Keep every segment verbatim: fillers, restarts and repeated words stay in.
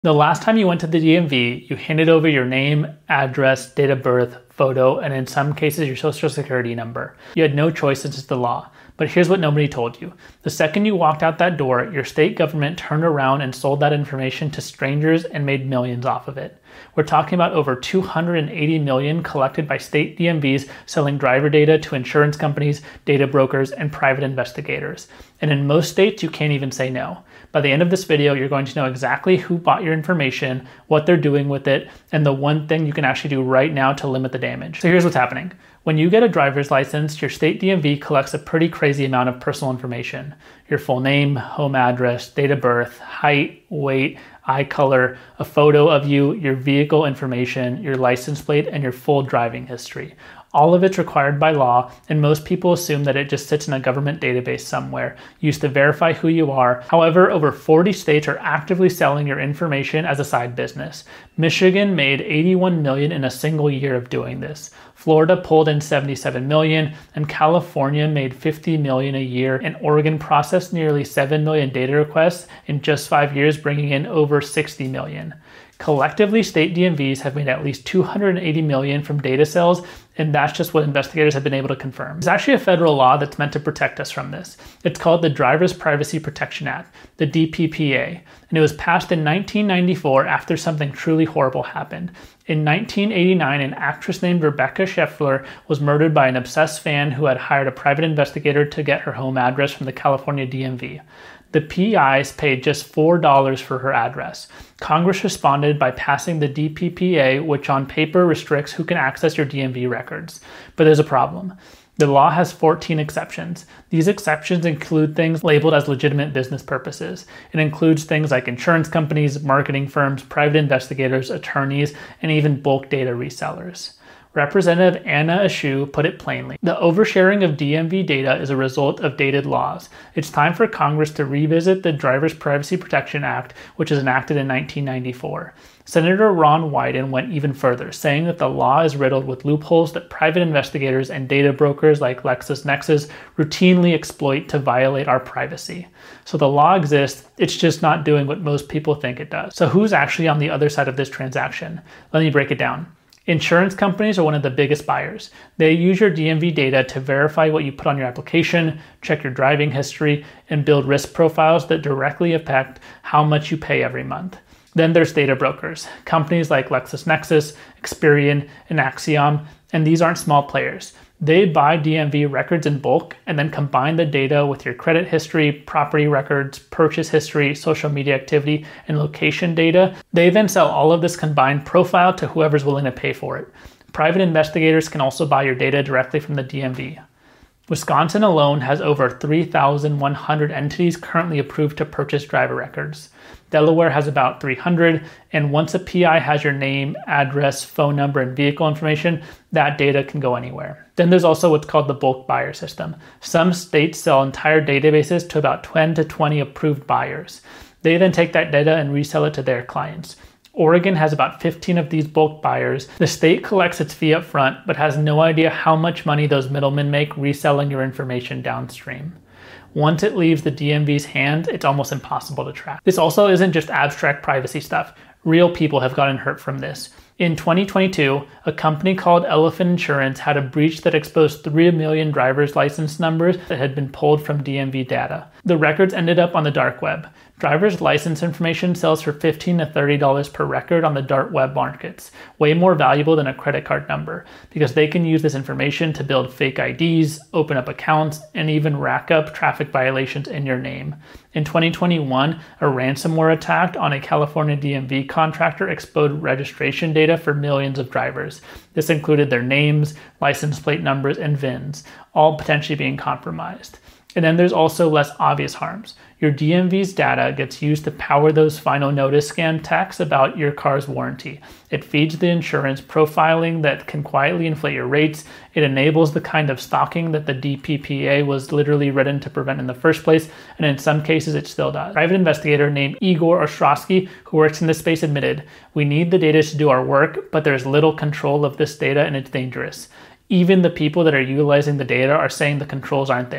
The last time you went to the D M V, you handed over your name, address, date of birth, photo, and in some cases your social security number. You had no choice since it's the law. But here's what nobody told you. The second you walked out that door, your state government turned around and sold that information to strangers and made millions off of it. We're talking about over two hundred eighty million collected by state D M Vs selling driver data to insurance companies, data brokers, and private investigators. And in most states, you can't even say no. By the end of this video, you're going to know exactly who bought your information, what they're doing with it, and the one thing you can actually do right now to limit the damage. So here's what's happening. When you get a driver's license, your state D M V collects a pretty crazy amount of personal information. Your full name, home address, date of birth, height, weight, eye color, a photo of you, your vehicle information, your license plate, and your full driving history. All of it's required by law, and most people assume that it just sits in a government database somewhere, used to verify who you are. However, over forty states are actively selling your information as a side business. Michigan made eighty-one million dollars in a single year of doing this. Florida pulled in seventy-seven million dollars, and California made fifty million dollars a year, and Oregon processed nearly seven million data requests in just five years, bringing in over sixty million dollars. Collectively, state D M Vs have made at least two hundred eighty million dollars from data sales, and that's just what investigators have been able to confirm. There's actually a federal law that's meant to protect us from this. It's called the Driver's Privacy Protection Act, the D P P A, and it was passed in nineteen ninety-four after something truly horrible happened. In nineteen eighty-nine, an actress named Rebecca Scheffler was murdered by an obsessed fan who had hired a private investigator to get her home address from the California D M V. The P Is paid just four dollars for her address. Congress responded by passing the D P P A, which on paper restricts who can access your D M V records. But there's a problem. The law has fourteen exceptions. These exceptions include things labeled as legitimate business purposes. It includes things like insurance companies, marketing firms, private investigators, attorneys, and even bulk data resellers. Representative Anna Eshoo put it plainly. The oversharing of D M V data is a result of dated laws. It's time for Congress to revisit the Driver's Privacy Protection Act, which was enacted in nineteen ninety-four. Senator Ron Wyden went even further, saying that the law is riddled with loopholes that private investigators and data brokers like LexisNexis routinely exploit to violate our privacy. So the law exists, it's just not doing what most people think it does. So who's actually on the other side of this transaction? Let me break it down. Insurance companies are one of the biggest buyers. They use your D M V data to verify what you put on your application, check your driving history, and build risk profiles that directly affect how much you pay every month. Then there's data brokers, companies like LexisNexis, Experian, and Axiom, and these aren't small players. They buy D M V records in bulk and then combine the data with your credit history, property records, purchase history, social media activity, and location data. They then sell all of this combined profile to whoever's willing to pay for it. Private investigators can also buy your data directly from the D M V. Wisconsin alone has over three thousand one hundred entities currently approved to purchase driver records. Delaware has about three hundred, and once a P I has your name, address, phone number, and vehicle information, that data can go anywhere. Then there's also what's called the bulk buyer system. Some states sell entire databases to about ten to twenty approved buyers. They then take that data and resell it to their clients. Oregon has about fifteen of these bulk buyers. The state collects its fee up front, but has no idea how much money those middlemen make reselling your information downstream. Once it leaves the D M V's hand, it's almost impossible to track. This also isn't just abstract privacy stuff. Real people have gotten hurt from this. In twenty twenty-two, a company called Elephant Insurance had a breach that exposed three million driver's license numbers that had been pulled from D M V data. The records ended up on the dark web. Driver's license information sells for fifteen to thirty dollars per record on the dark web markets, way more valuable than a credit card number, because they can use this information to build fake I Ds, open up accounts, and even rack up traffic violations in your name. In twenty twenty-one, a ransomware attack on a California D M V contractor exposed registration data for millions of drivers. This included their names, license plate numbers, and V I Ns, all potentially being compromised. And then there's also less obvious harms. Your D M V's data gets used to power those final notice scam texts about your car's warranty. It feeds the insurance profiling that can quietly inflate your rates. It enables the kind of stalking that the D P P A was literally written to prevent in the first place, and in some cases it still does. A private investigator named Igor Ostrowski, who works in this space, admitted, "We need the data to do our work, but there's little control of this data and it's dangerous. Even the people that are utilizing the data are saying the controls aren't there."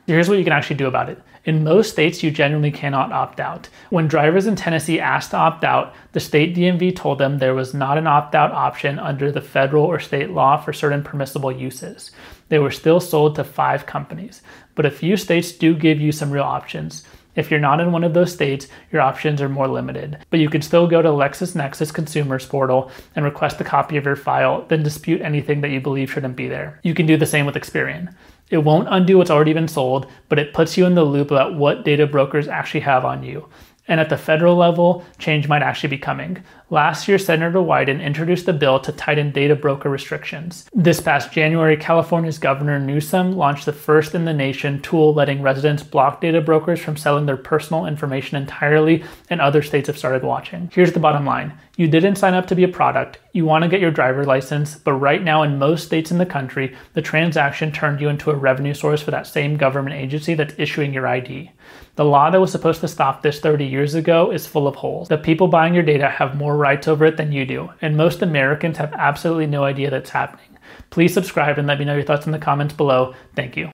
Here's what you can actually do about it. In most states, you generally cannot opt out. When drivers in Tennessee asked to opt out, the state D M V told them there was not an opt-out option under the federal or state law for certain permissible uses. They were still sold to five companies, but a few states do give you some real options. If you're not in one of those states, your options are more limited, but you can still go to LexisNexis Consumers Portal and request a copy of your file, then dispute anything that you believe shouldn't be there. You can do the same with Experian. It won't undo what's already been sold, but it puts you in the loop about what data brokers actually have on you. And at the federal level, change might actually be coming. Last year, Senator Wyden introduced a bill to tighten data broker restrictions. This past January, California's Governor Newsom launched the first in the nation tool letting residents block data brokers from selling their personal information entirely, and other states have started watching. Here's the bottom line. You didn't sign up to be a product. You want to get your driver's license, but right now in most states in the country, the transaction turned you into a revenue source for that same government agency that's issuing your I D. The law that was supposed to stop this thirty years ago is full of holes. The people buying your data have more rights over it than you do, and most Americans have absolutely no idea that's happening. Please subscribe and let me know your thoughts in the comments below. Thank you.